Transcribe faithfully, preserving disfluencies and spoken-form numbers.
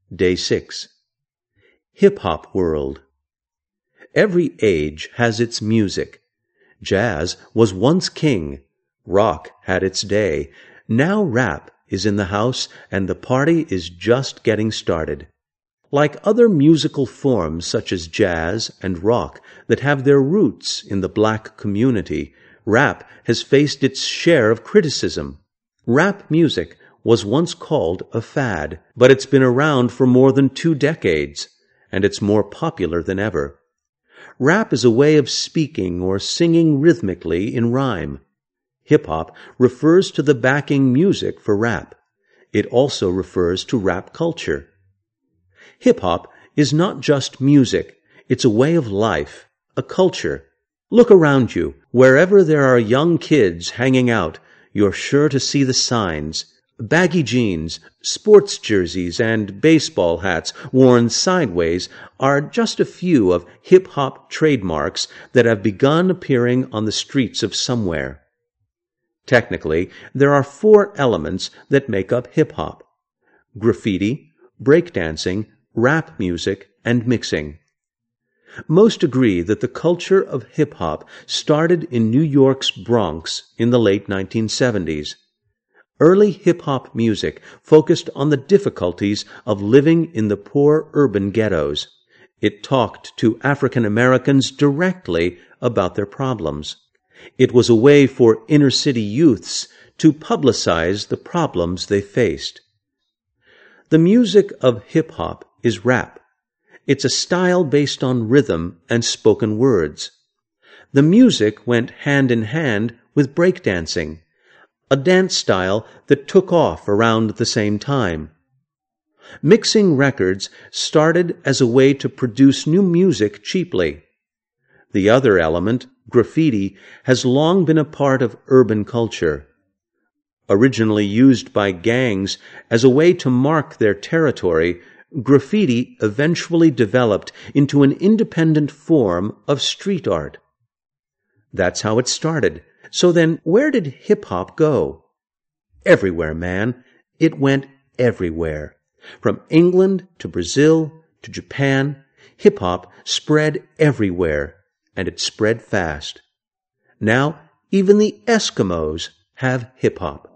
Day six. Hip-hop world. Every age has its music. Jazz was once king. Rock had its day. Now rap is in the house, and the party is just getting started. Like other musical forms such as jazz and rock that have their roots in the black community, rap has faced its share of criticism. Rap music was once called a fad, but it's been around for more than two decades, and it's more popular than ever. Rap is a way of speaking or singing rhythmically in rhyme. Hip-hop refers to the backing music for rap. It also refers to rap culture. Hip-hop is not just music. It's a way of life, a culture. Look around you. Wherever there are young kids hanging out, you're sure to see the signs. Baggy jeans, sports jerseys, and baseball hats worn sideways are just a few of hip-hop trademarks that have begun appearing on the streets of somewhere. Technically, there are four elements that make up hip-hop: graffiti, breakdancing, rap music, and mixing. Most agree that the culture of hip-hop started in New York's Bronx in the late nineteen seventies. Early hip-hop music focused on the difficulties of living in the poor urban ghettos. It talked to African Americans directly about their problems. It was a way for inner-city youths to publicize the problems they faced. The music of hip-hop is rap. It's a style based on rhythm and spoken words. The music went hand in hand with breakdancing, a dance style that took off around the same time. Mixing records started as a way to produce new music cheaply. The other element, graffiti, has long been a part of urban culture. Originally used by gangs as a way to mark their territory, graffiti eventually developed into an independent form of street art. That's how it started. So then, where did hip-hop go? Everywhere, man. It went everywhere. From England to Brazil to Japan, hip-hop spread everywhere, and it spread fast. Now, even the Eskimos have hip-hop.